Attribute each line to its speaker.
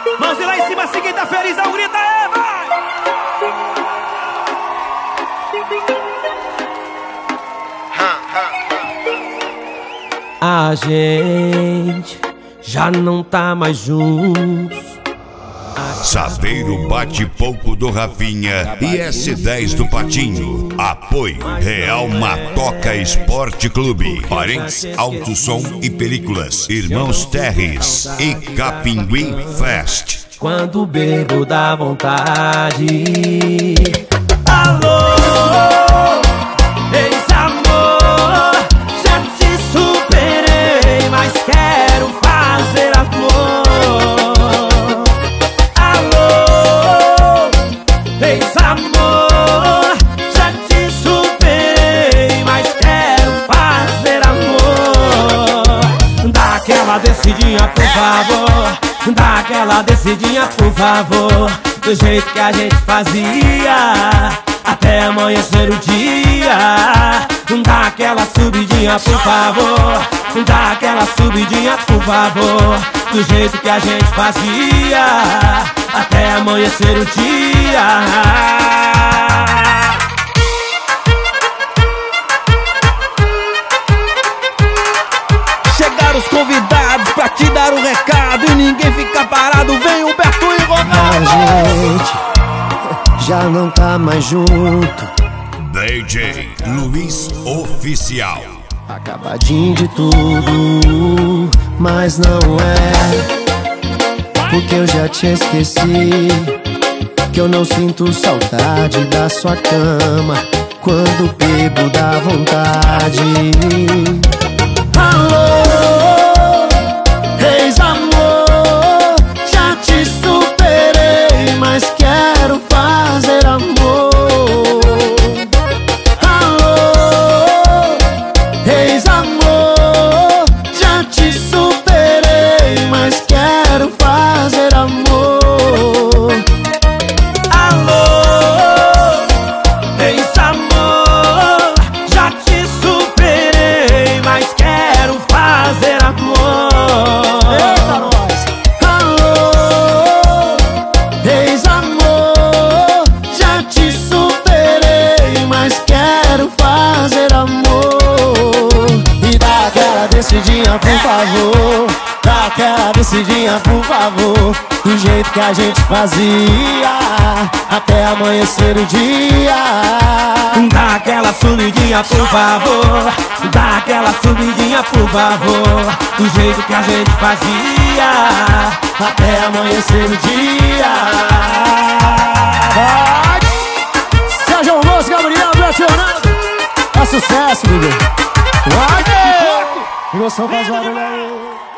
Speaker 1: Mãozinha lá em cima, assim quem tá feliz, não grita, vai! A gente já não tá mais juntos.
Speaker 2: Saveiro Bate Pouco do Rafinha e S10 do Patinho. Apoio Real Matoca Esporte Clube, Parentes Alto Som e Películas, Irmãos Terres e Capinguim Fest.
Speaker 1: Quando bebo dá vontade. Alô, ex-amor, já te superei, mas quero fazer amor. Alô, ex-amor, já te superei, mas quero fazer amor. Dá aquela descidinha, por favor. Dá aquela descidinha, por favor, do jeito que a gente fazia, até amanhecer o dia. Dá aquela subidinha, por favor. Dá aquela subidinha, por favor, do jeito que a gente fazia, até amanhecer o dia. Chegaram os convidados pra te dar um recado e ninguém fica parado, vem Humberto e Ronaldo.
Speaker 3: A gente já não tá mais junto.
Speaker 2: DJ Luiz Oficial.
Speaker 3: Acabadinho de tudo, mas não é, porque eu já te esqueci. Que eu não sinto saudade da sua cama, quando bebo dá vontade. Alô, ex-amor, já te superei, mas quero fazer amor. Alô, ex-amor, já te superei, mas quero fazer amor.
Speaker 1: Alô, ex-amor, já te superei, mas quero fazer amor.
Speaker 3: Eita, nós! Alô, ex-amor, já te superei, mas quero fazer amor. E dá aquela descidinha, por favor. Dá aquela descidinha, por favor, do jeito que a gente fazia, até amanhecer o dia.
Speaker 1: Dá aquela subidinha, por favor. Dá aquela subidinha, por favor, do jeito que a gente fazia,
Speaker 3: Até amanhecer o dia. Vai! Sérgio Alonso, Gabriel, Betionado. É sucesso, bebê. Vai! Emoção faz barulho aí.